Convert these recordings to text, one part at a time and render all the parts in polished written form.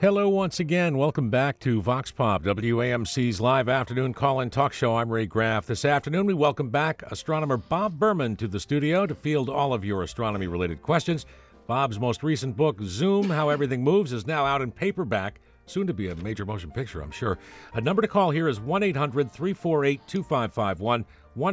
Hello once again. Welcome back to Vox Pop, WAMC's live afternoon call-in talk show. I'm Ray Graff. This afternoon, we welcome back astronomer Bob Berman to the studio to field all of your astronomy-related questions. Bob's most recent book, Zoom, How Everything Moves, is now out in paperback, soon to be a major motion picture, I'm sure. A number to call here is 1-800-348-2551,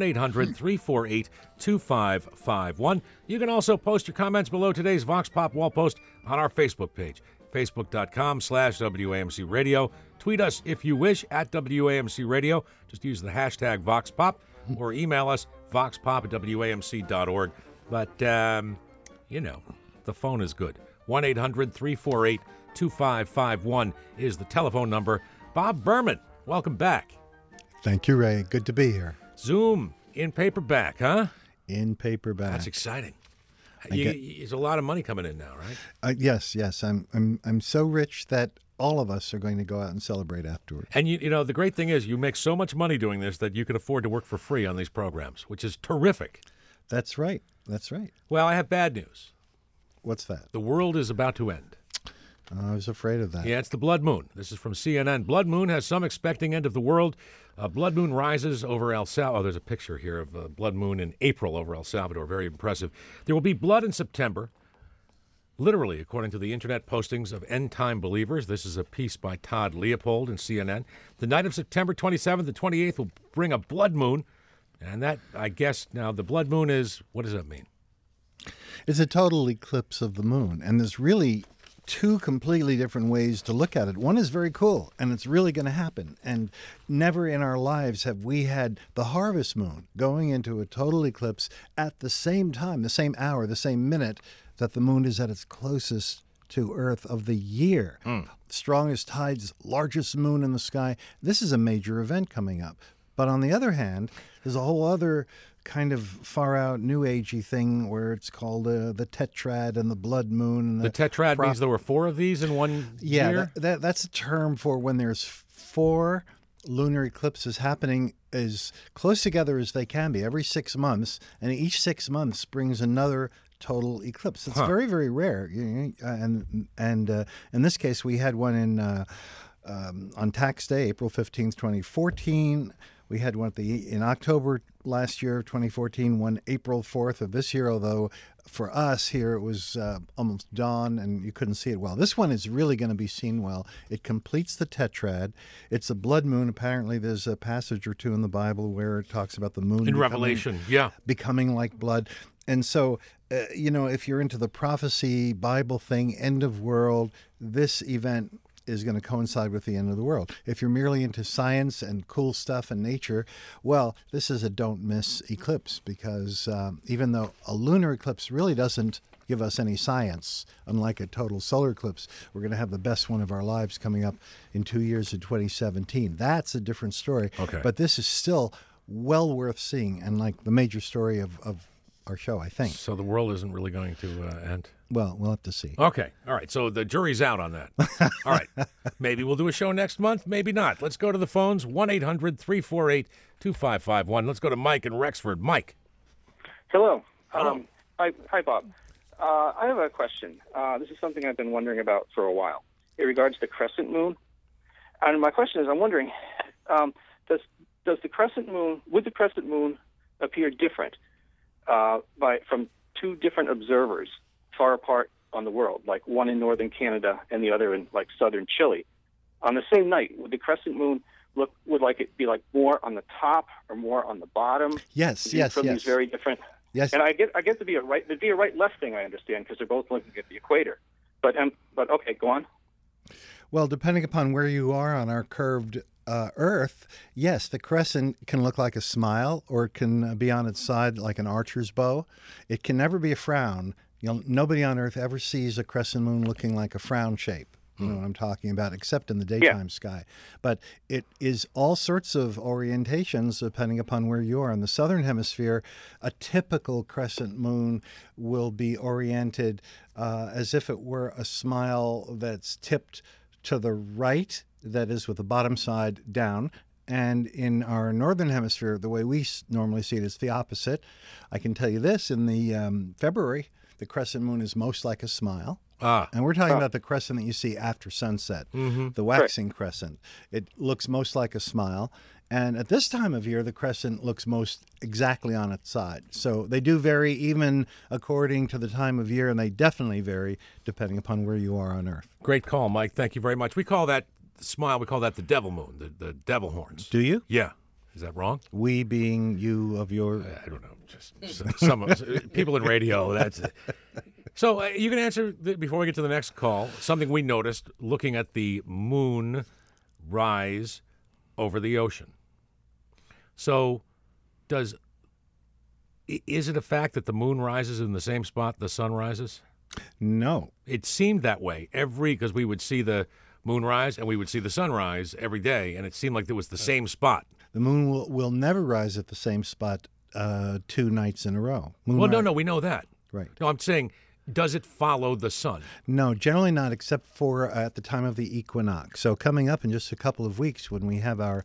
1-800-348-2551. You can also post your comments below today's Vox Pop wall post on our Facebook page, facebook.com/WAMC Radio. Tweet us if you wish at WAMC Radio. Just use the hashtag VoxPop or email us voxpop@WAMC.org. But, the phone is good. 1-800-348-2551 is the telephone number. Bob Berman, welcome back. Thank you, Ray. Good to be here. Zoom in paperback, huh? In paperback. That's exciting. There's a lot of money coming in now, right? Yes. I'm so rich that all of us are going to go out and celebrate afterward. And the great thing is you make so much money doing this that you can afford to work for free on these programs, which is terrific. That's right. Well, I have bad news. What's that? The world is about to end. I was afraid of that. Yeah, it's the blood moon. This is from CNN. Blood moon has some expecting end of the world. Blood moon rises over El Salvador. Oh, there's a picture here of blood moon in April over El Salvador. Very impressive. There will be blood in September. Literally, according to the internet postings of End Time Believers. This is a piece by Todd Leopold in CNN. The night of September 27th and 28th will bring a blood moon. And that, I guess, now the blood moon is, what does that mean? It's a total eclipse of the moon. And there's really two completely different ways to look at it. One is very cool, and it's really going to happen. And never in our lives have we had the harvest moon going into a total eclipse at the same time, the same hour, the same minute that the moon is at its closest to Earth of the year. Strongest tides, largest moon in the sky. This is a major event coming up. But on the other hand, there's a whole other kind of far-out, New Agey thing where it's called the tetrad and the blood moon. And the tetrad means there were four of these in one year? Yeah, that's a term for when there's four lunar eclipses happening as close together as they can be every 6 months, and each 6 months brings another total eclipse. It's very, very rare. And in this case, we had one on tax day, April 15th, 2014. We had one in October last year, 2014, one April 4th of this year, although for us here it was almost dawn and you couldn't see it well. This one is really going to be seen well. It completes the tetrad. It's a blood moon. Apparently there's a passage or two in the Bible where it talks about the moon in Revelation, becoming like blood. And so, if you're into the prophecy, Bible thing, end of world, this event is going to coincide with the end of the world. If you're merely into science and cool stuff and nature, well, this is a don't miss eclipse because even though a lunar eclipse really doesn't give us any science, unlike a total solar eclipse, we're going to have the best one of our lives coming up in 2 years in 2017. That's a different story. Okay. But this is still well worth seeing and like the major story of our show, I think. So the world isn't really going to end? Well, we'll have to see. Okay. All right. So the jury's out on that. All right. Maybe we'll do a show next month. Maybe not. Let's go to the phones. 1-800-348-2551. Let's go to Mike in Rexford. Mike. Hello. Hello. Hi, Bob. I have a question. This is something I've been wondering about for a while. It regards the crescent moon. And my question is, I'm wondering, would the crescent moon appear different from two different observers far apart on the world, like one in northern Canada and the other in like southern Chile? On the same night, would the crescent moon would it be like more on the top or more on the bottom? Yes. These very different. Yes. And I get to be there'd be a right left thing, I understand, because they're both looking at the equator. But okay, go on. Well, depending upon where you are on our curved Earth, yes, the crescent can look like a smile, or it can be on its side like an archer's bow. It can never be a frown. Nobody on Earth ever sees a crescent moon looking like a frown shape. You know what I'm talking about, except in the daytime sky. But it is all sorts of orientations depending upon where you are. In the southern hemisphere, a typical crescent moon will be oriented as if it were a smile that's tipped to the right, that is with the bottom side down. And in our northern hemisphere, the way we normally see it is the opposite. I can tell you this, in the February, the crescent moon is most like a smile. And we're talking about the crescent that you see after sunset, the waxing crescent. It looks most like a smile. And at this time of year, the crescent looks most exactly on its side. So they do vary even according to the time of year, and they definitely vary depending upon where you are on Earth. Great call, Mike. Thank you very much. We call that smile, we call that the devil moon, the devil horns. Do you? Yeah. Is that wrong? We being you of your... I don't know. Just some people in radio, that's it. So you can answer, before we get to the next call, something we noticed looking at the moon rise over the ocean. So is it a fact that the moon rises in the same spot the sun rises? No. It seemed that way because we would see the moon rise and we would see the sun rise every day, and it seemed like it was the same spot. The moon will never rise at the same spot 2 nights in a row. No, we know that. Right. No, I'm saying, does it follow the sun? No, generally not, except for at the time of the equinox. So coming up in just a couple of weeks when we have our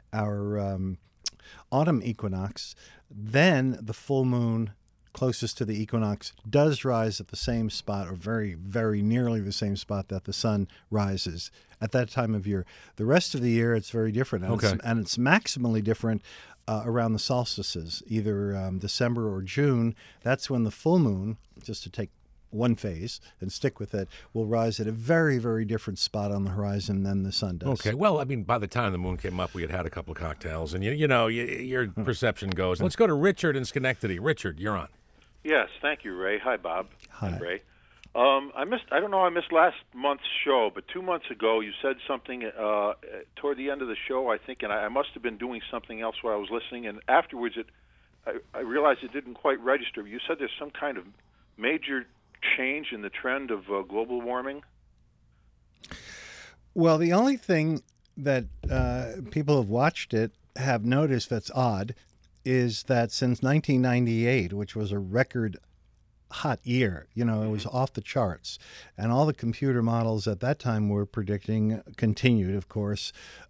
autumn equinox, then the full moon closest to the equinox does rise at the same spot, or very, very nearly the same spot that the sun rises at that time of year. The rest of the year, it's very different. And it's maximally different around the solstices, either December or June. That's when the full moon, just to take one phase and stick with it, will rise at a very, very different spot on the horizon than the sun does. Okay. Well, I mean, by the time the moon came up, we had a couple of cocktails, and your perception goes. Let's go to Richard in Schenectady. Richard, you're on. Yes, thank you, Ray. Hi, Bob. Hi. And Ray. I missed last month's show, but 2 months ago you said something toward the end of the show, I think, and I must have been doing something else while I was listening, and afterwards I realized it didn't quite register. You said there's some kind of major change in the trend of global warming? Well, the only thing that people have watched it have noticed that's odd is that since 1998, which was a record hot year, it was off the charts, and all the computer models at that time were predicting continued, of course,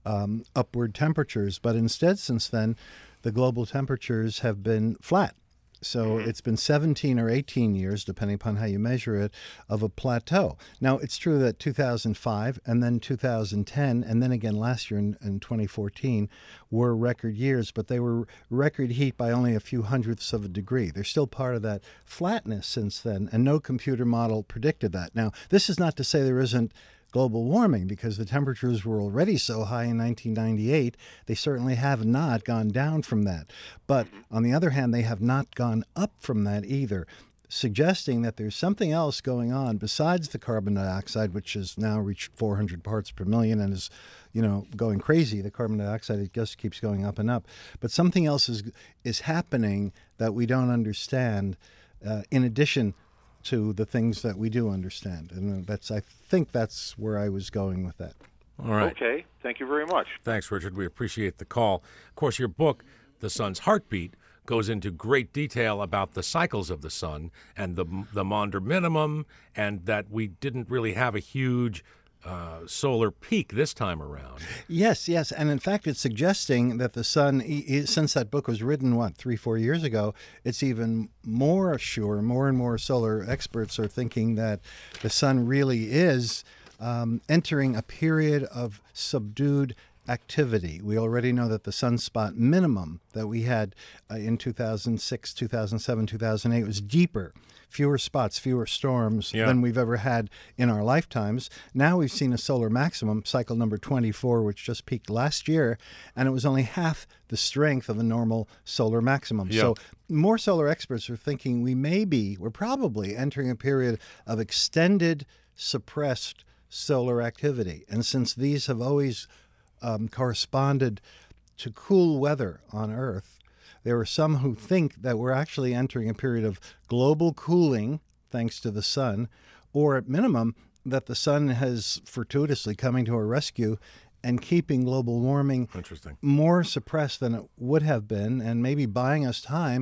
upward temperatures. But instead, since then, the global temperatures have been flat. So it's been 17 or 18 years, depending upon how you measure it, of a plateau. Now, it's true that 2005 and then 2010 and then again last year in 2014 were record years, but they were record heat by only a few hundredths of a degree. They're still part of that flatness since then, and no computer model predicted that. Now, this is not to say there isn't global warming, because the temperatures were already so high in 1998, they certainly have not gone down from that. But on the other hand, they have not gone up from that either, suggesting that there's something else going on besides the carbon dioxide, which has now reached 400 parts per million and is, going crazy. The carbon dioxide, it just keeps going up and up. But something else is happening that we don't understand, in addition to the things that we do understand. And I think that's where I was going with that. All right. Okay. Thank you very much. Thanks, Richard. We appreciate the call. Of course, your book, The Sun's Heartbeat, goes into great detail about the cycles of the sun and the Maunder minimum, and that we didn't really have a huge solar peak this time around. Yes. And in fact, it's suggesting that the sun, since that book was written, 3-4 years ago, it's even more sure, more and more solar experts are thinking that the sun really is entering a period of subdued activity. We already know that the sunspot minimum that we had in 2006, 2007, 2008 was deeper. Fewer spots, fewer storms than we've ever had in our lifetimes. Now we've seen a solar maximum, cycle number 24, which just peaked last year, and it was only half the strength of a normal solar maximum. So more solar experts are thinking we're probably entering a period of extended, suppressed solar activity. And since these have always corresponded to cool weather on Earth, there are some who think that we're actually entering a period of global cooling thanks to the sun, or at minimum, that the sun has fortuitously coming to our rescue and keeping global warming more suppressed than it would have been, and maybe buying us time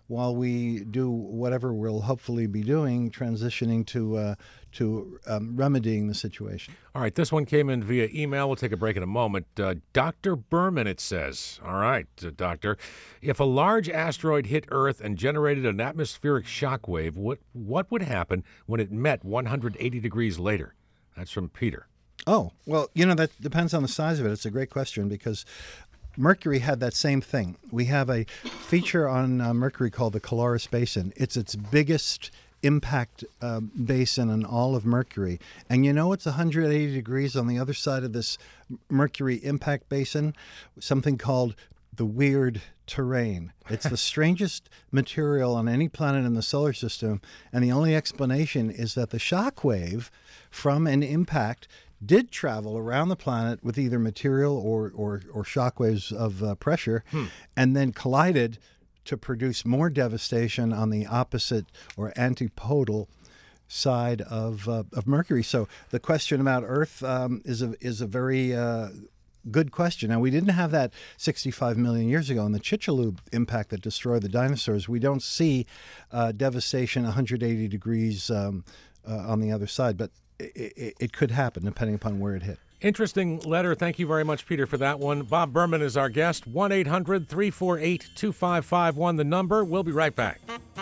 while we do whatever we'll hopefully be doing, transitioning to remedying the situation. All right, this one came in via email. We'll take a break in a moment. Dr. Berman, it says. All right, Doctor. If a large asteroid hit Earth and generated an atmospheric shock wave, what would happen when it met 180 degrees later? That's from Peter. Oh, well, that depends on the size of it. It's a great question because Mercury had that same thing. We have a feature on Mercury called the Caloris Basin. It's its biggest impact basin in all of Mercury. And it's 180 degrees on the other side of this Mercury impact basin, something called the weird terrain. It's the strangest material on any planet in the solar system, and the only explanation is that the shock wave from an impact did travel around the planet with either material or shock waves of pressure, and then collided to produce more devastation on the opposite or antipodal side of Mercury. So the question about Earth is a very good question. Now, we didn't have that 65 million years ago in the Chicxulub impact that destroyed the dinosaurs. We don't see devastation 180 degrees on the other side, but it could happen depending upon where it hit. Interesting letter. Thank you very much, Peter, for that one. Bob Berman is our guest. 1-800-348-2551, the number. We'll be right back.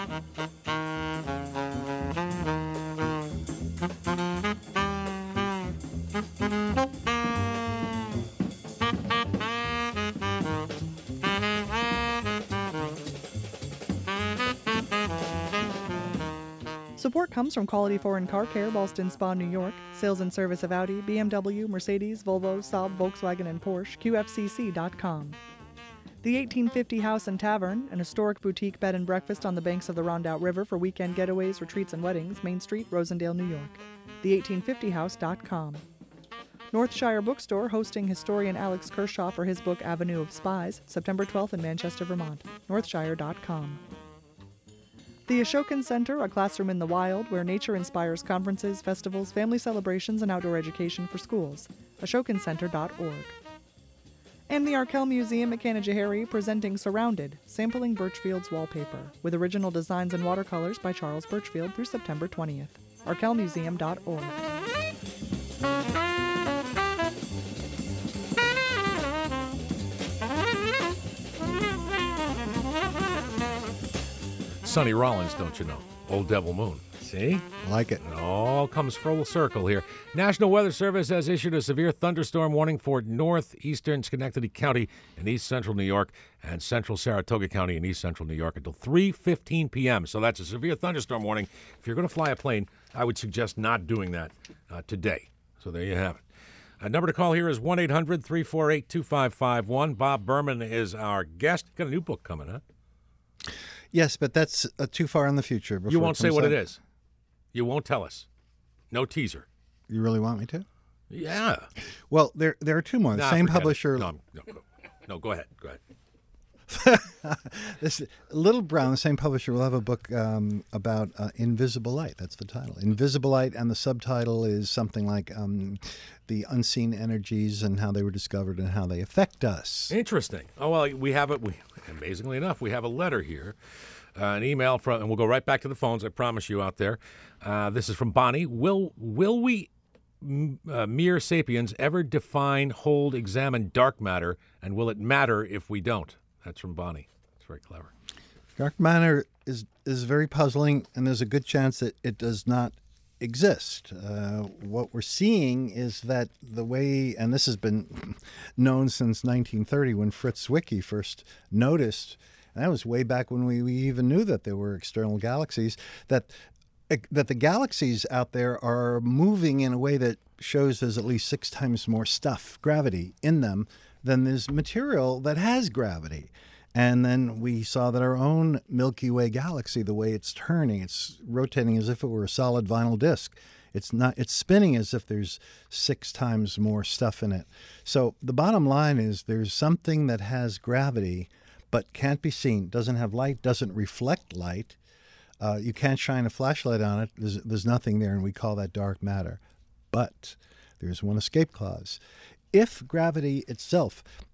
Support comes from Quality Foreign Car Care, Ballston Spa, New York. Sales and service of Audi, BMW, Mercedes, Volvo, Saab, Volkswagen, and Porsche. QFCC.com. The 1850 House and Tavern, an historic boutique bed and breakfast on the banks of the Rondout River for weekend getaways, retreats, and weddings. Main Street, Rosendale, New York. The1850house.com. Northshire Bookstore hosting historian Alex Kershaw for his book Avenue of Spies, September 12th in Manchester, Vermont. Northshire.com. The Ashokan Center, a classroom in the wild where nature inspires conferences, festivals, family celebrations, and outdoor education for schools. AshokanCenter.org. And the Arkell Museum at Canajoharie presenting Surrounded, Sampling Birchfield's Wallpaper, with original designs and watercolors by Charles Birchfield through September 20th. ArkellMuseum.org. Sonny Rollins, don't you know? Old Devil Moon. See? Like it. It all comes full circle here. National Weather Service has issued a severe thunderstorm warning for northeastern Schenectady County in east central New York and central Saratoga County in east central New York until 3:15 p.m. So that's a severe thunderstorm warning. If you're going to fly a plane, I would suggest not doing that today. So there you have it. Number to call here is 1-800-348-2551. Bob Berman is our guest. Got a new book coming, huh? Yes, but that's too far in the future. You won't say what out. it is. You won't tell us. No teaser. You really want me to? Yeah. Well, there are two more. The same publisher. No, go ahead. Go ahead. This Little Brown, the same publisher, will have a book about invisible light. That's the title. Invisible light, and the subtitle is something like the unseen energies and how they were discovered and how they affect us. Interesting. Oh, well, we have it. Amazingly enough, we have a letter here, an email from, and we'll go right back to the phones, I promise you out there. This is from Bonnie. Will we mere sapiens ever define, hold, examine dark matter, and will it matter if we don't? That's from Bonnie. It's very clever. Dark matter is very puzzling, and there's a good chance that it does not exist. What we're seeing is that the way, and this has been known since 1930 when Fritz Zwicky first noticed, and that was way back when we even knew that there were external galaxies, that the galaxies out there are moving in a way that shows there's at least 6 times more stuff, gravity, in them than there's material that has gravity. And then we saw that our own Milky Way galaxy, the way it's turning, it's rotating as if it were a solid vinyl disc. It's spinning as if there's 6 times more stuff in it. So the bottom line is there's something that has gravity but can't be seen, doesn't have light, doesn't reflect light. You can't shine a flashlight on it. There's nothing there, and we call that dark matter. But there's one escape clause. If gravity itself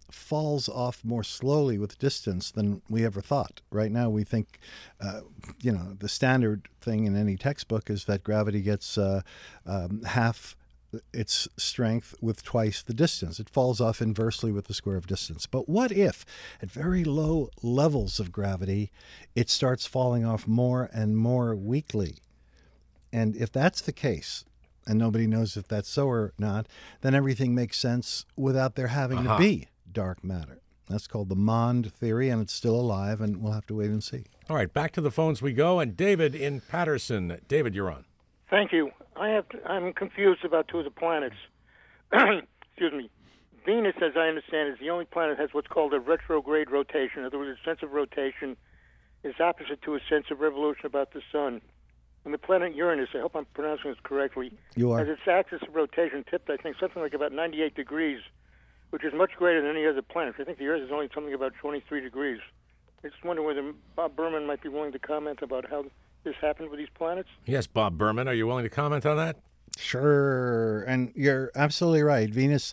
falls off more slowly with distance than we ever thought. Right now, we think, the standard thing in any textbook is that gravity gets half its strength with twice the distance. It falls off inversely with the square of distance. But what if, at very low levels of gravity, it starts falling off more and more weakly? And if that's the case, and nobody knows if that's so or not, then everything makes sense without there having to be dark matter. That's called the Mond theory, and it's still alive, and we'll have to wait and see. All right, back to the phones we go. And David in Patterson. David, you're on. Thank you. I'm confused about two of the planets. Excuse me. Venus, as I understand, is the only planet that has what's called a retrograde rotation. In other words, a sense of rotation is opposite to a sense of revolution about the sun. And the planet Uranus, I hope I'm pronouncing this correctly, You are. has its axis of rotation tipped, I think, something like about 98 degrees, which is much greater than any other planet. I think the Earth is only something about 23 degrees. I just wonder whether Bob Berman might be willing to comment about how this happened with these planets. Yes, Bob Berman, are you willing to comment on that? Sure. And you're absolutely right. Venus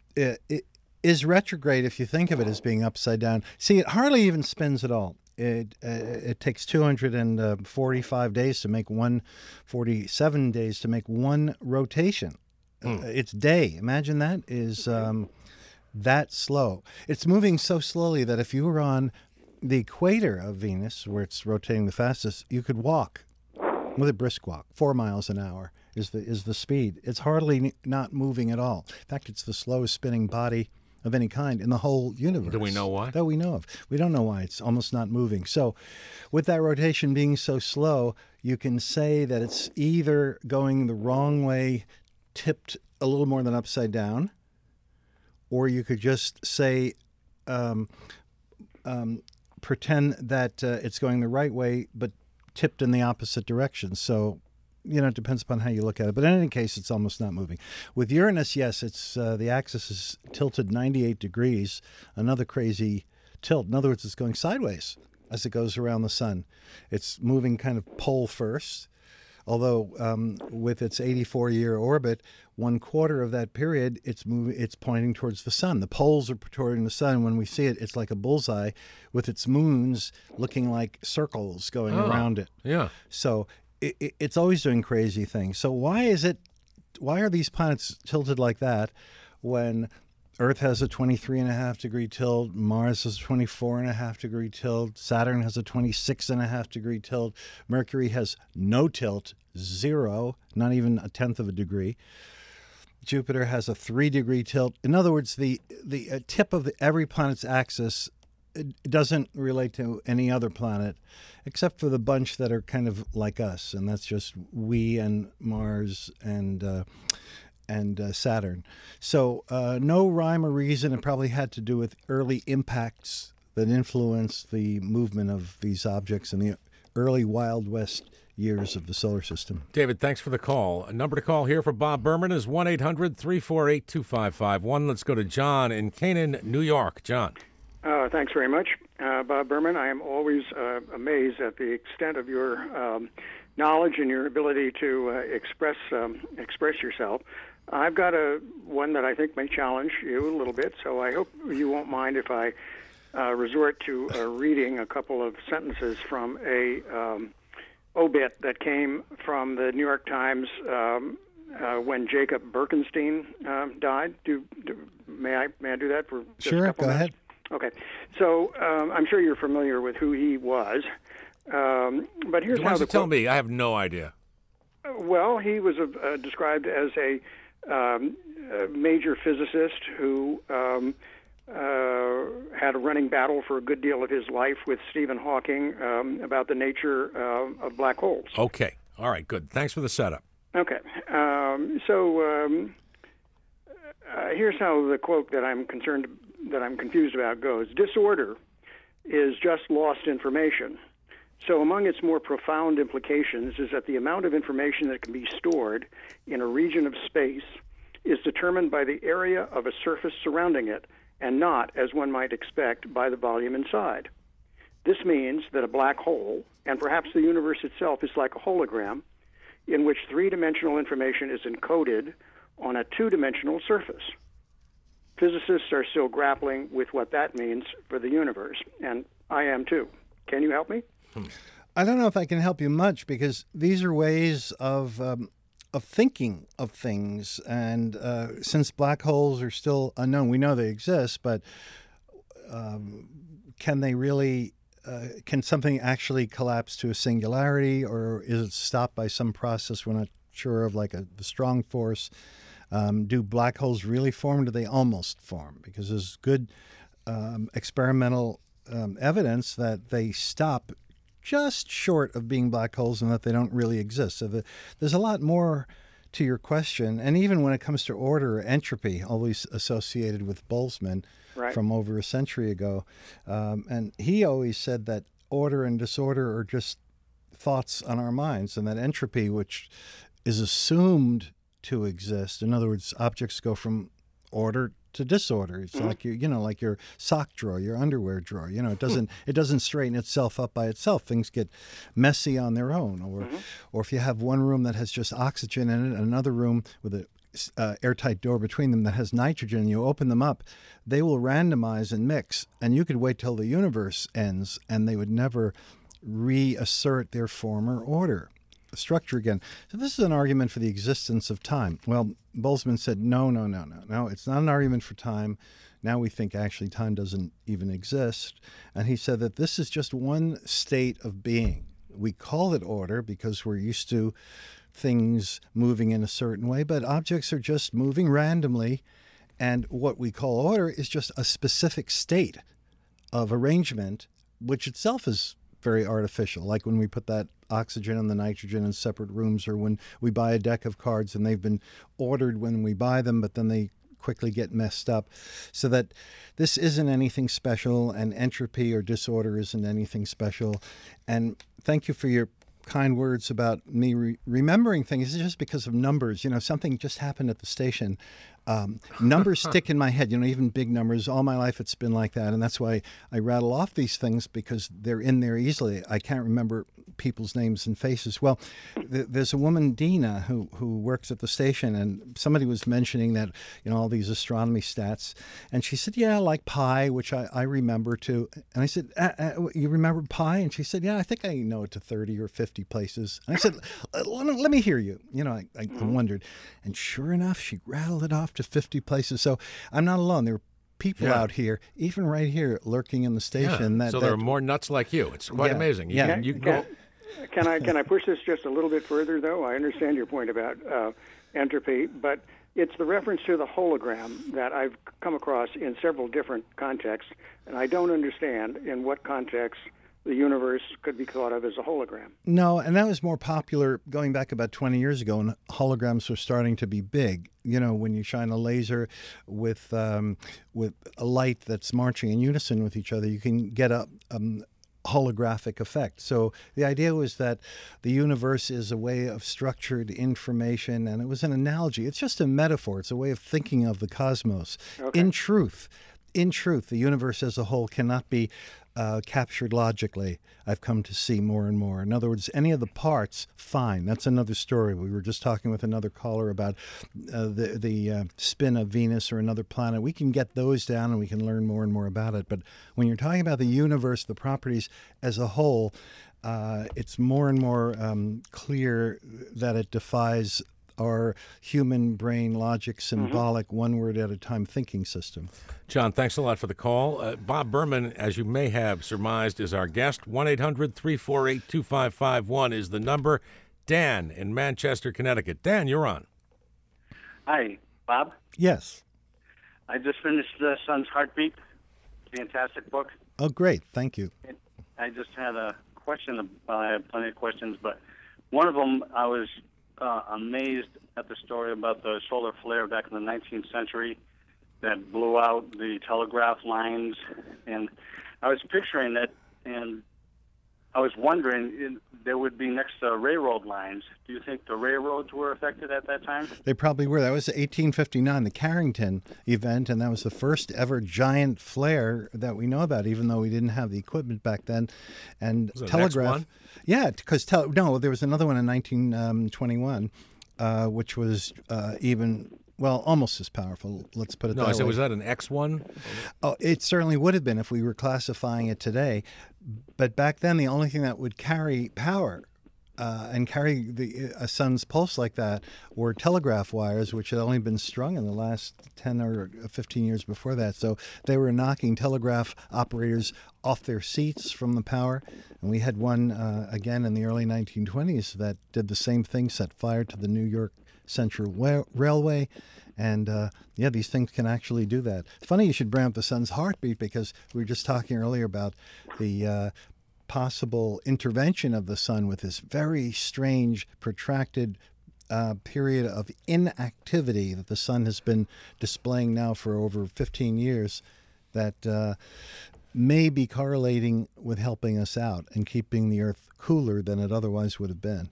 is retrograde if you think of it as being upside down. See, it hardly even spins at all. It takes 245 days to make 147 days to make one rotation. It's day. Imagine that is that slow. It's moving so slowly that if you were on the equator of Venus, where it's rotating the fastest, you could walk with a brisk walk. 4 miles an hour is the speed. It's hardly not moving at all. In fact, it's the slowest spinning body of any kind in the whole universe. Do we know why? That we know of. We don't know why. It's almost not moving. So with that rotation being so slow, you can say that it's either going the wrong way, tipped a little more than upside down, or you could just say, pretend that it's going the right way, but tipped in the opposite direction. So, it depends upon how you look at it. But in any case, it's almost not moving. With Uranus, yes, it's the axis is tilted 98 degrees, another crazy tilt. In other words, it's going sideways as it goes around the sun. It's moving kind of pole first, although with its 84-year orbit, 1/4 of that period, it's pointing towards the sun. The poles are toward the sun. When we see it, it's like a bullseye with its moons looking like circles going around it. Yeah. So it's always doing crazy things. So why are these planets tilted like that when Earth has a 23.5 degree tilt, Mars has a 24.5 degree tilt, Saturn has a 26.5 degree tilt, Mercury has no tilt, 0, not even a tenth of a degree. Jupiter has a 3 degree tilt. In other words, the tip of every planet's axis doesn't relate to any other planet except for the bunch that are kind of like us, and that's just we and Mars and Saturn. So no rhyme or reason. It probably had to do with early impacts that influenced the movement of these objects in the early Wild West years of the solar system. David, thanks for the call. A number to call here for Bob Berman is 1-800-348-2551. Let's go to John in Canaan, New York. John. Thanks very much. Bob Berman, I am always amazed at the extent of your knowledge and your ability to express yourself. I've got one that I think may challenge you a little bit, so I hope you won't mind if I resort to reading a couple of sentences from a obit that came from the New York Times when Jacob Berkenstein died. May I do that for just a couple minutes? Ahead. Okay, so I'm sure you're familiar with who he was, but here's Why how don't you the tell me? I have no idea. Well, he was described as a major physicist who had a running battle for a good deal of his life with Stephen Hawking about the nature of black holes. Okay. All right, good. Thanks for the setup. Okay. Here's how the quote that I'm confused about goes. Disorder is just lost information. So among its more profound implications is that the amount of information that can be stored in a region of space is determined by the area of a surface surrounding it and not, as one might expect, by the volume inside. This means that a black hole, and perhaps the universe itself, is like a hologram in which three-dimensional information is encoded on a two-dimensional surface. physicists are still grappling with what that means for the universe, and I am too. Can you help me? I don't know if I can help you much because these are ways of thinking of things, and since black holes are still unknown, we know they exist, but can they really? Can something actually collapse to a singularity, or is it stopped by some process we're not sure of, like the strong force? Do black holes really form? Do they almost form? Because there's good experimental evidence that they stop just short of being black holes and that they don't really exist. So there's a lot more to your question. And even when it comes to order or entropy, always associated with Boltzmann from over a century ago. And he always said that order and disorder are just thoughts on our minds, and that entropy, which is assumed to exist. In other words, objects go from order to disorder. It's like like your sock drawer, your underwear drawer. It doesn't straighten itself up by itself. Things get messy on their own. Or if you have one room that has just oxygen in it, and another room with a airtight door between them that has nitrogen, and you open them up, they will randomize and mix. And you could wait till the universe ends, and they would never reassert their former order. Structure again. So this is an argument for the existence of time. Well, Boltzmann said, no, it's not an argument for time. Now we think actually time doesn't even exist. And he said that this is just one state of being. We call it order because we're used to things moving in a certain way, but objects are just moving randomly. And what we call order is just a specific state of arrangement, which itself is very artificial, like when we put that oxygen and the nitrogen in separate rooms, or when we buy a deck of cards and they've been ordered when we buy them, but then they quickly get messed up. So that this isn't anything special, and entropy or disorder isn't anything special. And thank you for your kind words about me remembering things. It's just because of numbers. Something just happened at the station. Numbers stick in my head, even big numbers. All my life it's been like that, and that's why I rattle off these things, because they're in there easily. I can't remember people's names and faces. Well, there's a woman, Dina, who works at the station, and somebody was mentioning that, all these astronomy stats, and she said, yeah, like pi, which I remember too. And I said, you remember pi? And she said, yeah, I think I know it to 30 or 50 places. And I said, let me hear you. I wondered. And sure enough, she rattled it off to 50 places. So I'm not alone. There are people out here, even right here, lurking in the station. So there are more nuts like you. It's quite amazing. Can I push this just a little bit further, though? I understand your point about entropy, but it's the reference to the hologram that I've come across in several different contexts, and I don't understand in what context the universe could be thought of as a hologram. No, and that was more popular going back about 20 years ago, and holograms were starting to be big. When you shine a laser with a light that's marching in unison with each other, you can get a holographic effect. So the idea was that the universe is a way of structured information, and it was an analogy. It's just a metaphor. It's a way of thinking of the cosmos. Okay. In truth, the universe as a whole cannot be captured logically. I've come to see more and more. In other words, any of the parts, fine. That's another story. We were just talking with another caller about the spin of Venus or another planet. We can get those down and we can learn more and more about it. But when you're talking about the universe, the properties as a whole, it's more and more clear that it defies our human brain logic, symbolic, one word at a time thinking system. John, thanks a lot for the call. Bob Berman, as you may have surmised, is our guest. 1-800-348-2551 is the number. Dan in Manchester, Connecticut. Dan, you're on. Hi, Bob. Yes. I just finished Sun's Heartbeat. Fantastic book. Oh, great. Thank you. I just had a question. I have plenty of questions, but one of them, I was amazed at the story about the solar flare back in the 19th century that blew out the telegraph lines. And I was picturing it, and I was wondering, there would be next to railroad lines. Do you think the railroads were affected at that time? They probably were. That was 1859, the Carrington event, and that was the first ever giant flare that we know about, even though we didn't have the equipment back then. And was it telegraph. The next one? Yeah, because there was another one in 1921, which was even Well, almost as powerful. Let's put it No, that I said, way. was that an X1? Oh, it certainly would have been if we were classifying it today. But back then, the only thing that would carry power and carry a sun's pulse like that were telegraph wires, which had only been strung in the last 10 or 15 years before that. So they were knocking telegraph operators off their seats from the power. And we had one again in the early 1920s that did the same thing, set fire to the New York Central Railway. And these things can actually do that. It's funny you should bring up the sun's heartbeat, because we were just talking earlier about the possible intervention of the sun with this very strange, protracted period of inactivity that the sun has been displaying now for over 15 years that may be correlating with helping us out and keeping the Earth cooler than it otherwise would have been.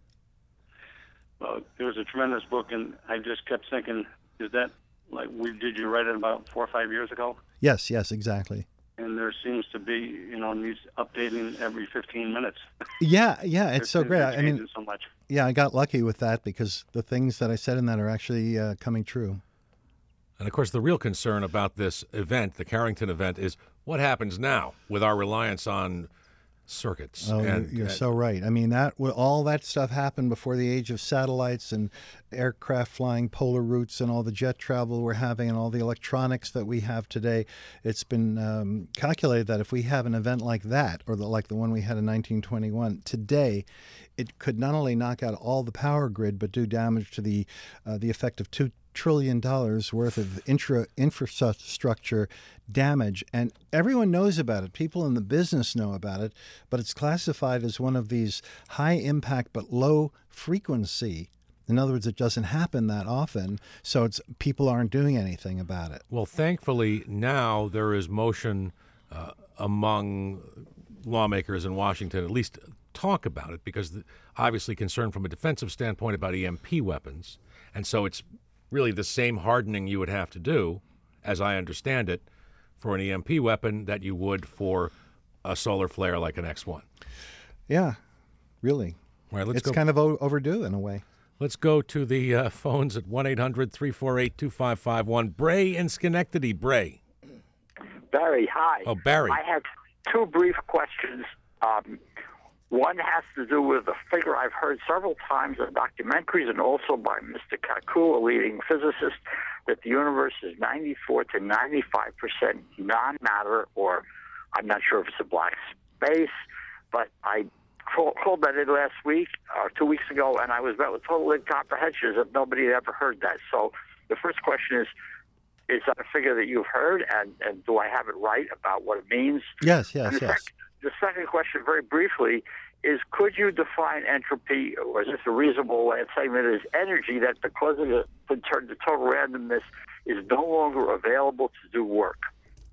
Well, it was a tremendous book, and I just kept thinking, is that did you write it about 4 or 5 years ago? Yes, exactly. And there seems to be, needs updating every 15 minutes. Yeah, it's so great. I mean, so much. Yeah, I got lucky with that because the things that I said in that are actually coming true. And of course, the real concern about this event, the Carrington event, is what happens now with our reliance on circuits. Oh, and you're so right. I mean, all that stuff happened before the age of satellites and aircraft flying polar routes and all the jet travel we're having and all the electronics that we have today. It's been calculated that if we have an event like that, or like the one we had in 1921, today, it could not only knock out all the power grid, but do damage to the effect of $2 trillion worth of infrastructure damage, and everyone knows about it. People in the business know about it, but it's classified as one of these high impact but low frequency. In other words, it doesn't happen that often, so people aren't doing anything about it. Well, thankfully, now there is motion among lawmakers in Washington, at least talk about it, because obviously concerned from a defensive standpoint about EMP weapons, and so it's really the same hardening you would have to do, as I understand it, for an EMP weapon that you would for a solar flare like an X1. Yeah, really. All right, it's kind of overdue in a way. Let's go to the phones at 1-800-348-2551. Bray in Schenectady. Bray. Barry, hi. Oh, Barry. I have two brief questions. One has to do with a figure I've heard several times in documentaries and also by Mr. Kaku, a leading physicist, that the universe is 94 to 95% non-matter, or I'm not sure if it's a black space, but I called that in last week or 2 weeks ago, and I was met with total incomprehension as if nobody had ever heard that. So the first question is that a figure that you've heard, and do I have it right about what it means? Yes. The second question, very briefly, is could you define entropy, or is this a reasonable way of saying that it is energy that, because of the total randomness, is no longer available to do work?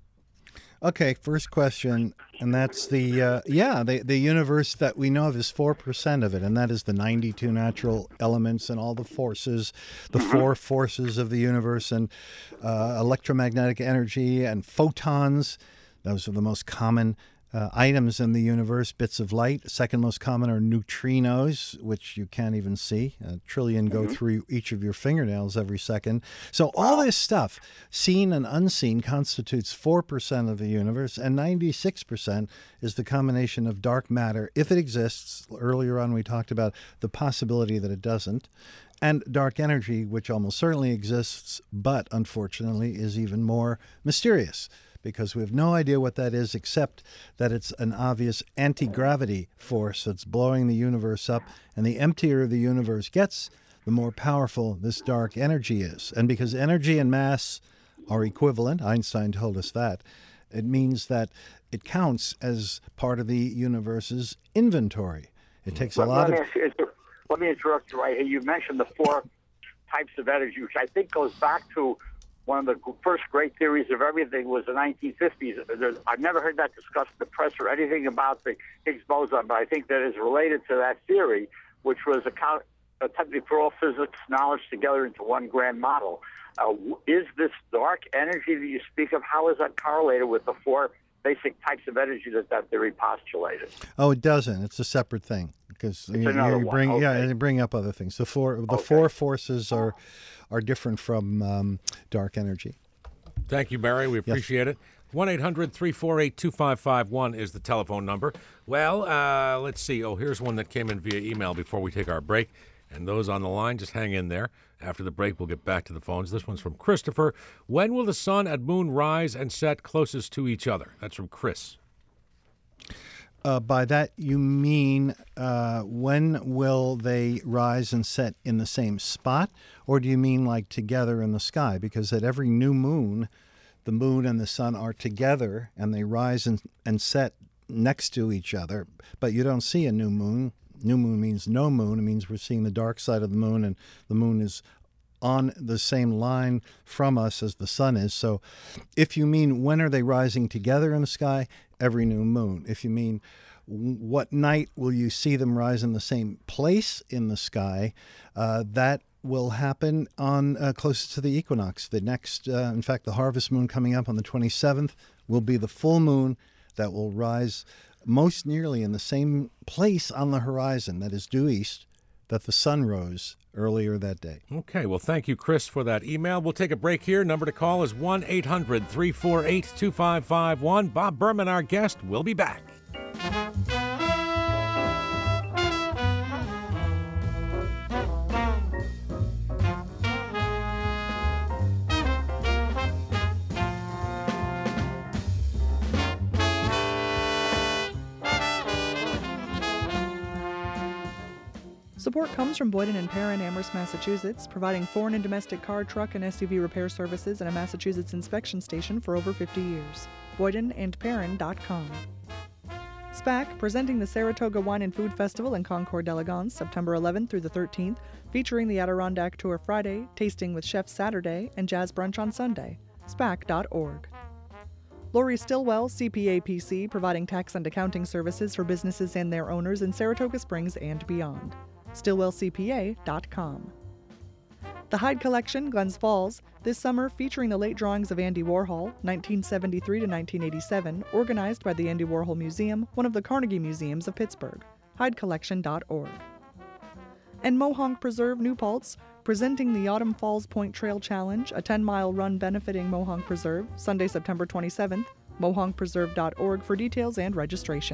Okay, first question, and that's the universe that we know of is 4% of it, and that is the 92 natural elements and all the forces, the four forces of the universe, and electromagnetic energy and photons. Those are the most common items in the universe. Bits of light. Second most common are neutrinos, which you can't even see. A trillion go through each of your fingernails every second. So all this stuff, seen and unseen, constitutes 4% of the universe, and 96% is the combination of dark matter, if it exists. Earlier on we talked about the possibility that it doesn't, and dark energy, which almost certainly exists, but unfortunately is even more mysterious, because we have no idea what that is, except that it's an obvious anti-gravity force that's blowing the universe up, and the emptier the universe gets, the more powerful this dark energy is. And because energy and mass are equivalent, Einstein told us that, it means that it counts as part of the universe's inventory. It takes a lot of... Let me interrupt you right here. You mentioned the four types of energy, which I think goes back to one of the first great theories of everything was the 1950s. I've never heard that discussed in the press or anything about the Higgs boson, but I think that is related to that theory, which was attempting to put all physics knowledge together into one grand model. Is this dark energy that you speak of, how is that correlated with the four basic types of energy that theory postulated? Oh, it doesn't. It's a separate thing. because another you one. bring Okay. they bring up other things. The four forces are different from dark energy. Thank you, Barry. We appreciate it. 1-800-348-2551 is the telephone number. Well, let's see. Oh, here's one that came in via email before we take our break. And those on the line, just hang in there. After the break, we'll get back to the phones. This one's from Christopher. When will the sun and moon rise and set closest to each other? That's from Chris. By that you mean when will they rise and set in the same spot? Or do you mean like together in the sky? Because at every new moon, the moon and the sun are together and they rise and set next to each other, but you don't see a new moon. New moon means no moon. It means we're seeing the dark side of the moon, and the moon is on the same line from us as the sun is. So if you mean when are they rising together in the sky, every new moon. If you mean what night will you see them rise in the same place in the sky, that will happen on closest to the equinox. The next, in fact, the harvest moon coming up on the 27th will be the full moon that will rise most nearly in the same place on the horizon, that is due east, that the sun rose earlier that day. Okay, well, thank you, Chris, for that email. We'll take a break here. Number to call is 1-800-348-2551. Bob Berman, our guest. We'll be back. Support comes from Boyden & Perrin, Amherst, Massachusetts, providing foreign and domestic car, truck, and SUV repair services and a Massachusetts inspection station for over 50 years. BoydenandPerrin.com. SPAC, presenting the Saratoga Wine and Food Festival in Concord d'Elegance, September 11th through the 13th, featuring the Adirondack Tour Friday, tasting with chefs Saturday, and jazz brunch on Sunday. SPAC.org. Lori Stillwell, CPA PC, providing tax and accounting services for businesses and their owners in Saratoga Springs and beyond. StillwellCPA.com. The Hyde Collection, Glens Falls, this summer featuring the late drawings of Andy Warhol, 1973 to 1987, organized by the Andy Warhol Museum, one of the Carnegie Museums of Pittsburgh. HydeCollection.org. And Mohonk Preserve, New Paltz, presenting the Autumn Falls Point Trail Challenge, a 10-mile run benefiting Mohonk Preserve, Sunday, September 27th. Mohonkpreserve.org for details and registration.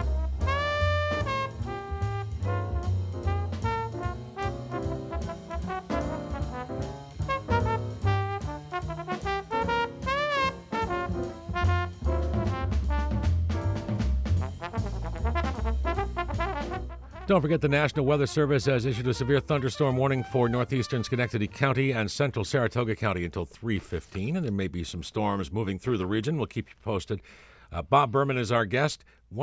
Don't forget the National Weather Service has issued a severe thunderstorm warning for northeastern Schenectady County and central Saratoga County until 3:15, and there may be some storms moving through the region. We'll keep you posted. Bob Berman is our guest.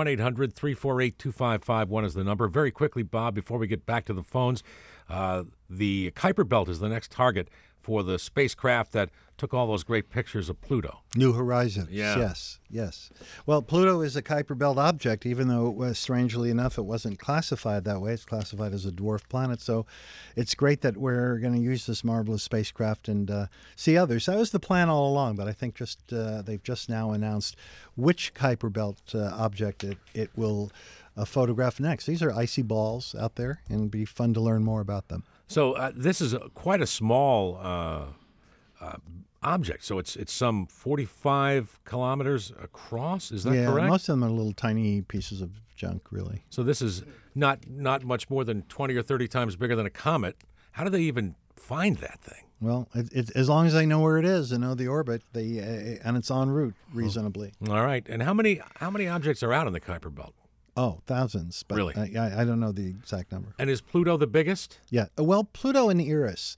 1-800-348-2551 is the number. Very quickly, Bob, before we get back to the phones, the Kuiper Belt is the next target for the spacecraft that took all those great pictures of Pluto. New Horizons. Yeah. Yes. Well, Pluto is a Kuiper Belt object, even though it was, strangely enough, it wasn't classified that way. It's classified as a dwarf planet. So it's great that we're going to use this marvelous spacecraft and see others. That was the plan all along, but I think they've just now announced which Kuiper Belt object it will photograph next. These are icy balls out there, and it'd be fun to learn more about them. So this is quite a small object. So it's some 45 kilometers across. Is that correct? Yeah, most of them are little tiny pieces of junk, really. So this is not much more than 20 or 30 times bigger than a comet. How do they even find that thing? Well, as long as they know where it is and know the orbit, and it's en route reasonably. All right. And how many objects are out in the Kuiper Belt? Oh, thousands. But really? I don't know the exact number. And is Pluto the biggest? Yeah. Well, Pluto and Eris.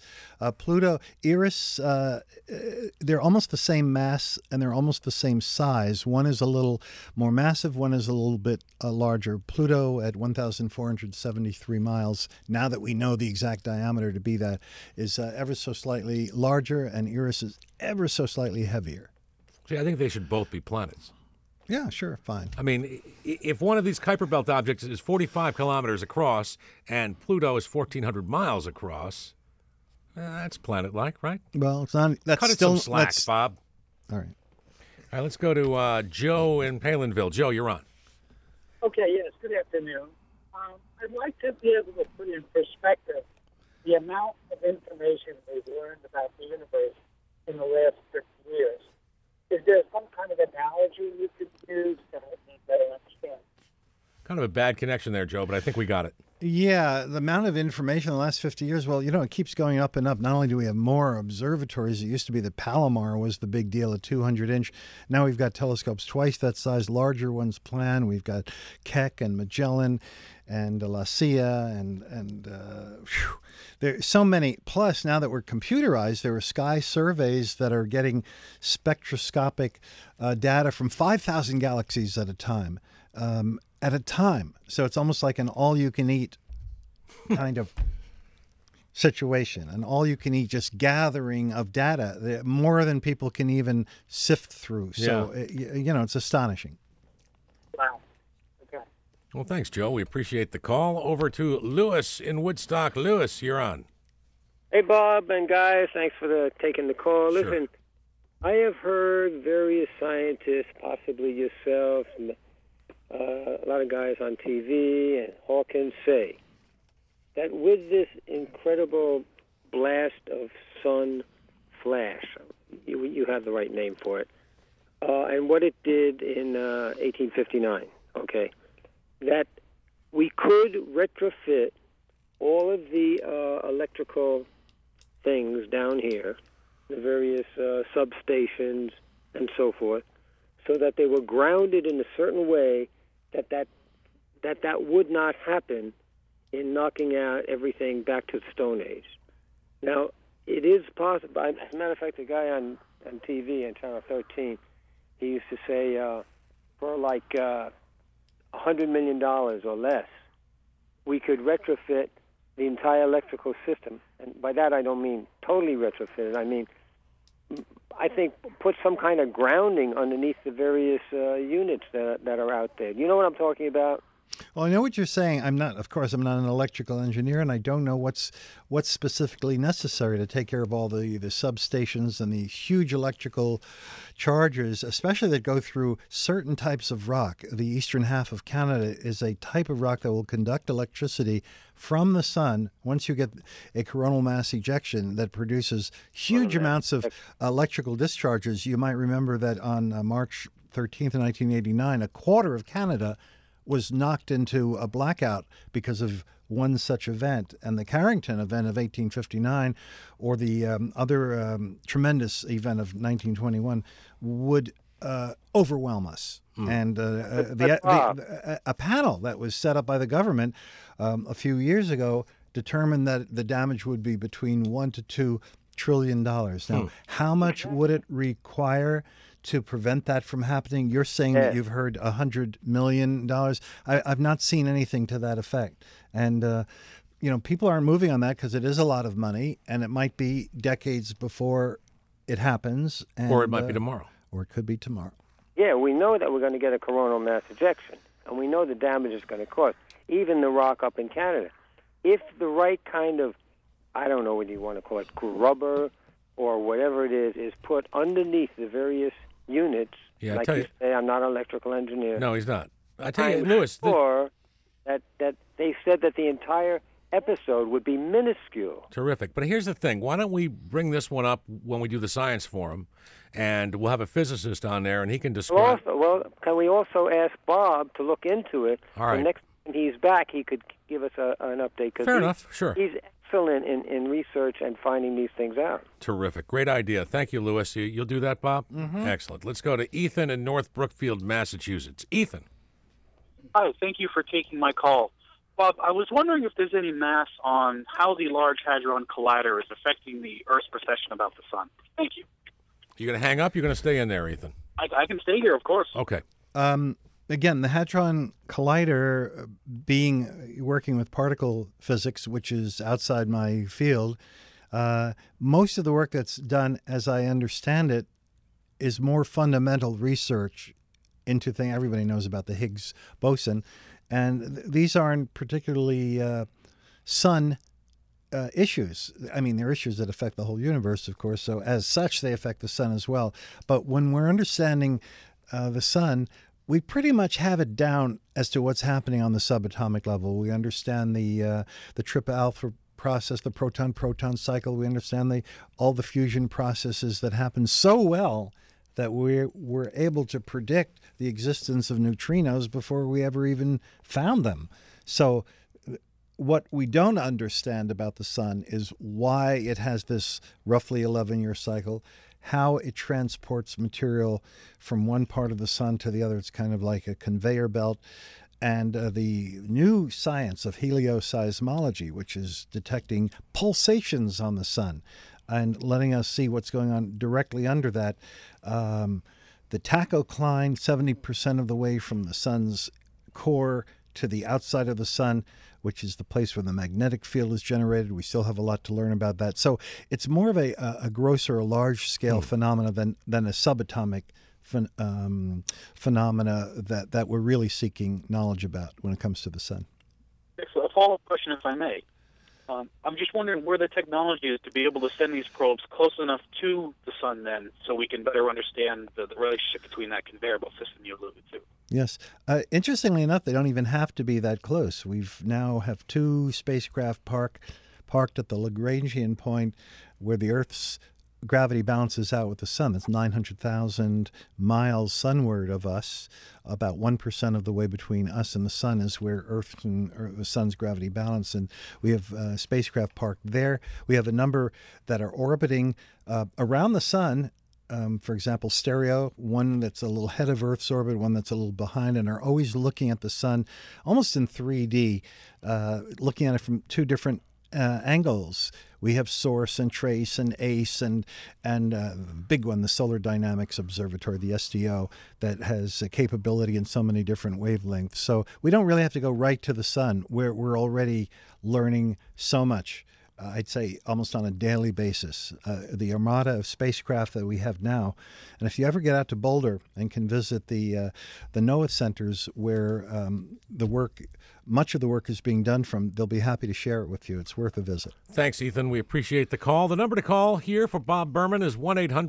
Eris, they're almost the same mass and they're almost the same size. One is a little more massive, one is a little bit larger. Pluto at 1,473 miles, now that we know the exact diameter to be that, is ever so slightly larger, and Eris is ever so slightly heavier. See, I think they should both be planets. Yeah, sure, fine. I mean, if one of these Kuiper Belt objects is 45 kilometers across and Pluto is 1,400 miles across, that's planet-like, right? Well, it's not. That's Cut it still some slack, Bob. All right. All right, let's go to Joe in Palinville. Joe, you're on. Okay, yes, good afternoon. I'd like to be able to put in perspective the amount of information we've learned about the universe in the last 50 years. Is there some kind of analogy you could use to help me better understand? Kind of a bad connection there, Joe, but I think we got it. Yeah, the amount of information in the last 50 years, well, it keeps going up and up. Not only do we have more observatories, it used to be the Palomar was the big deal, a 200-inch. Now we've got telescopes twice that size, larger ones planned. We've got Keck and Magellan and La Silla and there's so many. Plus, now that we're computerized, there are sky surveys that are getting spectroscopic data from 5,000 galaxies at a time. So it's almost like an all-you-can-eat kind of situation, an all-you-can-eat just gathering of data, more than people can even sift through. So, it's astonishing. Wow. Okay. Well, thanks, Joe. We appreciate the call. Over to Lewis in Woodstock. Lewis, you're on. Hey, Bob and guys, thanks for taking the call. Sure. Listen, I have heard various scientists, possibly yourself, and a lot of guys on TV and Hawkins say that with this incredible blast of sun flash, you have the right name for it, and what it did in 1859, okay, that we could retrofit all of the electrical things down here, the various substations and so forth, so that they were grounded in a certain way that would not happen in knocking out everything back to the Stone Age. Now, it is possible. As a matter of fact, the guy on TV on Channel 13, he used to say for like $100 million or less, we could retrofit the entire electrical system. And by that, I don't mean totally retrofit it. I mean, I think put some kind of grounding underneath the various units that are out there. You know what I'm talking about? Well, I know what you're saying. I'm not an electrical engineer, and I don't know what's specifically necessary to take care of all the substations and the huge electrical charges, especially that go through certain types of rock. The eastern half of Canada is a type of rock that will conduct electricity from the sun once you get a coronal mass ejection that produces huge amounts of electrical discharges. You might remember that on March 13th, 1989, a quarter of Canada was knocked into a blackout because of one such event. And the Carrington event of 1859 or the other tremendous event of 1921 would overwhelm us. And a panel that was set up by the government a few years ago determined that the damage would be between $1 to $2 trillion. Now, how much would it require to prevent that from happening? You're saying that you've heard $100 million. I've not seen anything to that effect. And, people aren't moving on that because it is a lot of money, and it might be decades before it happens. And, or it might be tomorrow. Or it could be tomorrow. Yeah, we know that we're going to get a coronal mass ejection, and we know the damage it's going to cause, even the rock up in Canada. If the right kind of, I don't know what you want to call it, rubber or whatever it is put underneath the various units, like you say, I'm not an electrical engineer. No, he's not. I tell you, I'm Lewis. Sure that they said that the entire episode would be minuscule. Terrific. But here's the thing. Why don't we bring this one up when we do the science forum, and we'll have a physicist on there, and he can describe. Well, can we also ask Bob to look into it? All right. The next time he's back, he could give us an update. Fair enough. Sure. He's excellent in research and finding these things out. Terrific. Great idea. Thank you, Lewis. You'll do that, Bob? Mm-hmm. Excellent. Let's go to Ethan in North Brookfield, Massachusetts. Ethan. Hi. Thank you for taking my call. Bob, I was wondering if there's any math on how the Large Hadron Collider is affecting the Earth's precession about the sun. Thank you. You going to hang up? You're going to stay in there, Ethan? I can stay here, of course. Okay. Again, the Hadron Collider, working with particle physics, which is outside my field, most of the work that's done, as I understand it, is more fundamental research into things. Everybody knows about the Higgs boson, and these aren't particularly sun issues. I mean, they're issues that affect the whole universe, of course, so as such, they affect the sun as well. But when we're understanding the sun, we pretty much have it down as to what's happening on the subatomic level. We understand the triple alpha process, the proton-proton cycle. We understand all the fusion processes that happen so well that we're able to predict the existence of neutrinos before we ever even found them. So what we don't understand about the sun is why it has this roughly 11-year cycle, how it transports material from one part of the sun to the other. It's kind of like a conveyor belt. And the new science of helioseismology, which is detecting pulsations on the sun and letting us see what's going on directly under that. The tachocline, 70% of the way from the sun's core to the outside of the sun, which is the place where the magnetic field is generated. We still have a lot to learn about that. So it's more of a grosser, a large-scale phenomena than a subatomic phenomena that we're really seeking knowledge about when it comes to the sun. So a follow-up question, if I may. I'm just wondering where the technology is to be able to send these probes close enough to the sun then so we can better understand the relationship between that conveyor belt system you alluded to. Yes. Interestingly enough, they don't even have to be that close. We've now have 2 spacecraft parked at the Lagrangian point where the Earth's gravity balances out with the sun. That's 900,000 miles sunward of us. About 1% of the way between us and the sun is where Earth and the sun's gravity balance. And we have spacecraft parked there. We have a number that are orbiting around the sun. For example, Stereo, one that's a little ahead of Earth's orbit, one that's a little behind, and are always looking at the sun almost in 3D, looking at it from 2 different angles. We have Source and Trace and ACE and big one, the Solar Dynamics Observatory, the SDO, that has a capability in so many different wavelengths. So we don't really have to go right to the sun. We're already learning so much. I'd say almost on a daily basis. The armada of spacecraft that we have now, and if you ever get out to Boulder and can visit the NOAA centers where much of the work is being done from, they'll be happy to share it with you. It's worth a visit. Thanks, Ethan. We appreciate the call. The number to call here for Bob Berman is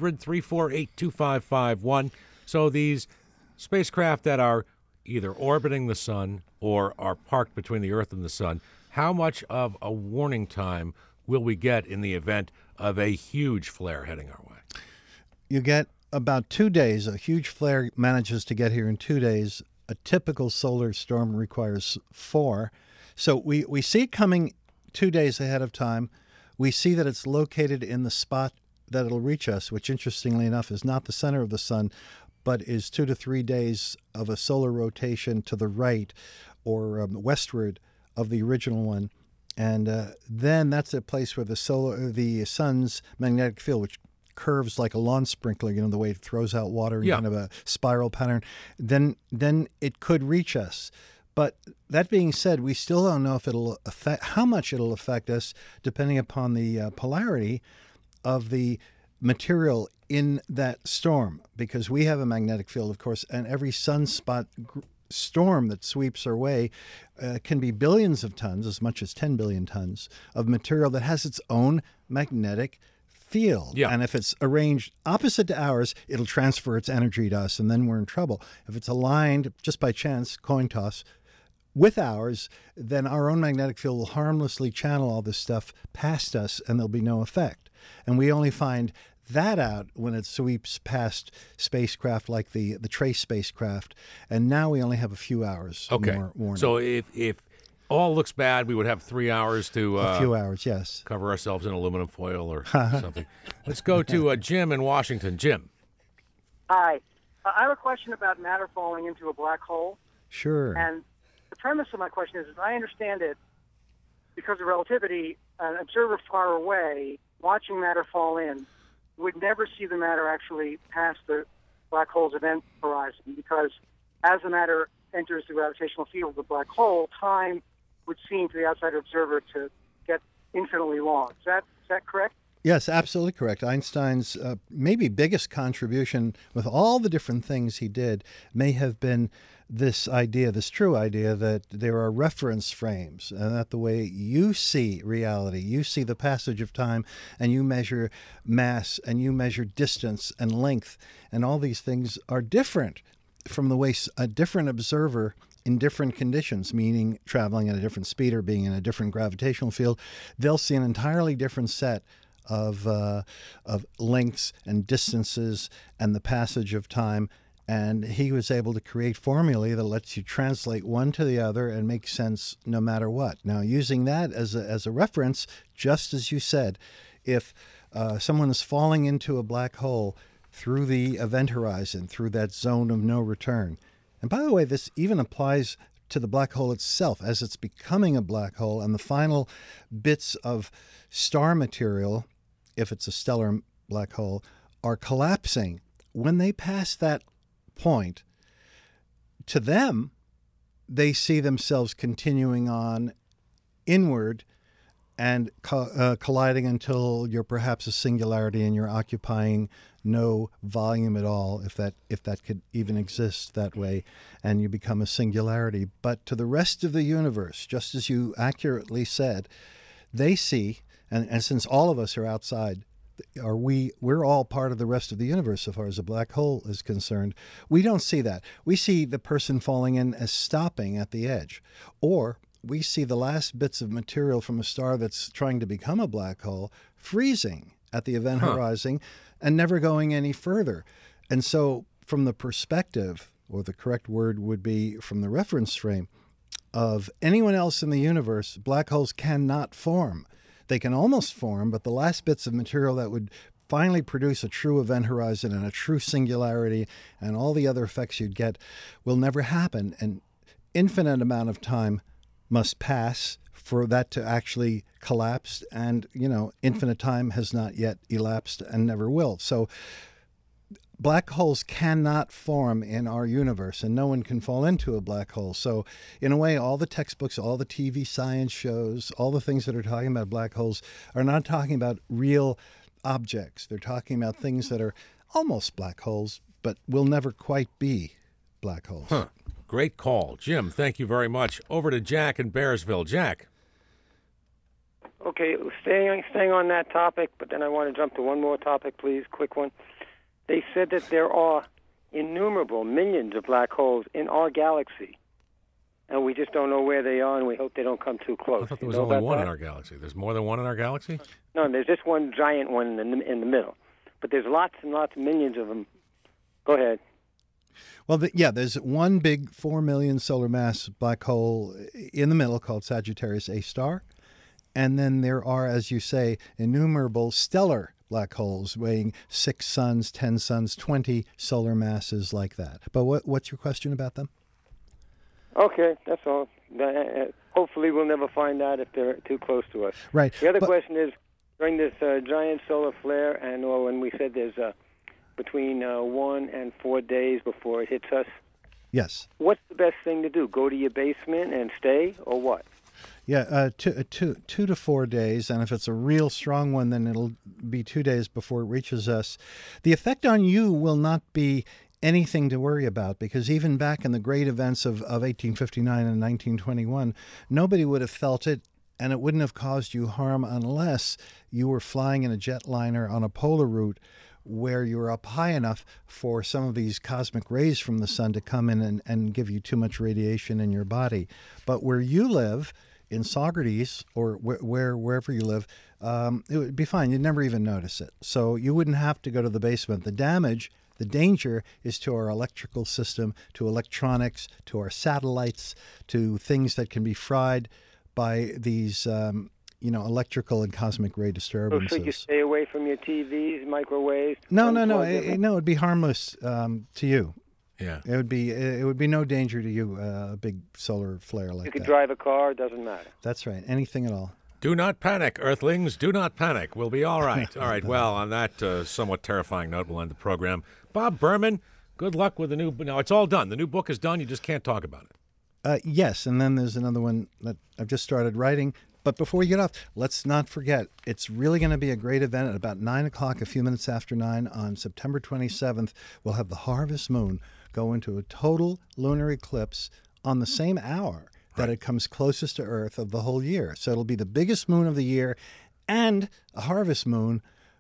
1-800-348-2551. So these spacecraft that are either orbiting the sun or are parked between the Earth and the sun, how much of a warning time will we get in the event of a huge flare heading our way? You get about 2 days. A huge flare manages to get here in 2 days. A typical solar storm requires 4. So we see it coming 2 days ahead of time. We see that it's located in the spot that it'll reach us, which interestingly enough is not the center of the sun, but is 2 to 3 days of a solar rotation to the right or westward of the original one. And then that's a place where the sun's magnetic field, which curves like a lawn sprinkler, the way it throws out water in kind of a spiral pattern, then it could reach us. But that being said, we still don't know if it'll affect, how much it'll affect us, depending upon the polarity of the material in that storm, because we have a magnetic field, of course, and every sunspot storm that sweeps our way can be billions of tons, as much as 10 billion tons, of material that has its own magnetic field. And if it's arranged opposite to ours, it'll transfer its energy to us, and then we're in trouble. If it's aligned, just by chance, coin toss, with ours, then our own magnetic field will harmlessly channel all this stuff past us, and there'll be no effect. And we only find that out when it sweeps past spacecraft like the Trace spacecraft, and now we only have a few hours more warning. So if all looks bad, we would have 3 hours to a few hours, yes, cover ourselves in aluminum foil or something. Let's go to Jim in Washington. Jim. Hi. I have a question about matter falling into a black hole. Sure. And the premise of my question is, as I understand it, because of relativity, an observer far away watching matter fall in would never see the matter actually pass the black hole's event horizon, because as the matter enters the gravitational field of the black hole, time would seem to the outside observer to get infinitely long. Is that correct? Yes, absolutely correct. Einstein's maybe biggest contribution with all the different things he did may have been this idea, this true idea that there are reference frames, and that the way you see reality, you see the passage of time, and you measure mass, and you measure distance and length, and all these things are different from the way a different observer in different conditions, meaning traveling at a different speed or being in a different gravitational field, they'll see an entirely different set of lengths and distances and the passage of time. And he was able to create formulae that lets you translate one to the other and make sense no matter what. Now, using that as a reference, just as you said, if someone is falling into a black hole through the event horizon, through that zone of no return, and by the way, this even applies to the black hole itself as it's becoming a black hole, and the final bits of star material, if it's a stellar black hole, are collapsing. When they pass that point, to them, they see themselves continuing on inward and colliding until you're perhaps a singularity and you're occupying no volume at all, if that could even exist that way, and you become a singularity. But to the rest of the universe, just as you accurately said, they see, and since all of us are outside, we're all part of the rest of the universe so far as a black hole is concerned. We don't see that. We see the person falling in as stopping at the edge, or we see the last bits of material from a star that's trying to become a black hole freezing at the event horizon and never going any further. And so from the perspective, or the correct word would be from the reference frame, of anyone else in the universe, black holes cannot form. They can almost form, but the last bits of material that would finally produce a true event horizon and a true singularity and all the other effects you'd get will never happen. An infinite amount of time must pass for that to actually collapse, and infinite time has not yet elapsed and never will. So black holes cannot form in our universe, and no one can fall into a black hole. So in a way, all the textbooks, all the TV science shows, all the things that are talking about black holes are not talking about real objects. They're talking about things that are almost black holes, but will never quite be black holes. Great call. Jim, thank you very much. Over to Jack in Bearsville. Jack. Okay, staying on that topic, but then I want to jump to one more topic, please, quick one. They said that there are innumerable millions of black holes in our galaxy, and we just don't know where they are, and we hope they don't come too close. I thought there was only one in our galaxy. There's more than one in our galaxy? No, there's just one giant one in the middle, but there's lots and lots, millions of them. Go ahead. Well, there's one big 4 million solar mass black hole in the middle called Sagittarius A star. And then there are, as you say, innumerable stellar black holes weighing 6 suns, 10 suns, 20 solar masses like that. But what's your question about them? Okay, that's all. Hopefully we'll never find out if they're too close to us. Right. The other question is, during this giant solar flare, and when we said there's between 1 and 4 days before it hits us. Yes. What's the best thing to do? Go to your basement and stay, or what? Yeah, 2 to 4 days, and if it's a real strong one, then it'll be 2 days before it reaches us. The effect on you will not be anything to worry about, because even back in the great events of 1859 and 1921, nobody would have felt it, and it wouldn't have caused you harm unless you were flying in a jetliner on a polar route where you're up high enough for some of these cosmic rays from the sun to come in and give you too much radiation in your body. But where you live, in Saugerties, or wherever you live, it would be fine. You'd never even notice it. So you wouldn't have to go to the basement. The danger is to our electrical system, to electronics, to our satellites, to things that can be fried by these electrical and cosmic ray disturbances. So should you stay away from your TVs, microwaves? No. It'd be harmless to you. Yeah, it would be no danger to you. A big solar flare like that. You could drive a car; it doesn't matter. That's right. Anything at all. Do not panic, Earthlings. Do not panic. We'll be all right. All right. Well, on that somewhat terrifying note, we'll end the program. Bob Berman, good luck with the new. Now it's all done. The new book is done. You just can't talk about it. Yes, and then there's another one that I've just started writing. But before we get off, let's not forget, it's really going to be a great event at about 9 o'clock, a few minutes after 9, on September 27th. We'll have the harvest moon go into a total lunar eclipse on the same hour that it comes closest to Earth of the whole year. So it'll be the biggest moon of the year and a harvest moon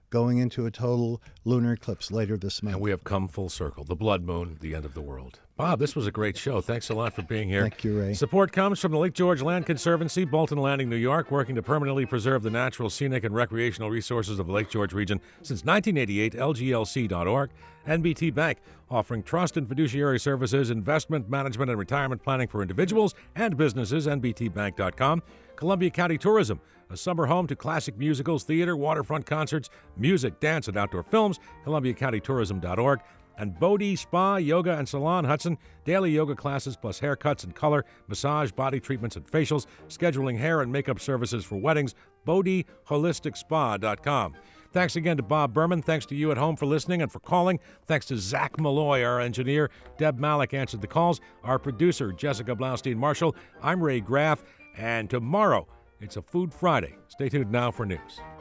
going into a total lunar eclipse later this month. And we have come full circle. The blood moon, the end of the world. Bob, this was a great show. Thanks a lot for being here. Thank you, Ray. Support comes from the Lake George Land Conservancy, Bolton Landing, New York, working to permanently preserve the natural, scenic, and recreational resources of the Lake George region since 1988, lglc.org. NBT Bank, offering trust and fiduciary services, investment management, and retirement planning for individuals and businesses, nbtbank.com. Columbia County Tourism, a summer home to classic musicals, theater, waterfront concerts, music, dance, and outdoor films, columbiacountykourism.org. And Bodhi Spa, Yoga, and Salon Hudson, daily yoga classes plus haircuts and color, massage, body treatments, and facials, scheduling hair and makeup services for weddings, BodhiHolisticSpa.com. Thanks again to Bob Berman. Thanks to you at home for listening and for calling. Thanks to Zach Malloy, our engineer. Deb Malik answered the calls. Our producer, Jessica Blaustein-Marshall. I'm Ray Graff. And tomorrow, it's a Food Friday. Stay tuned now for news.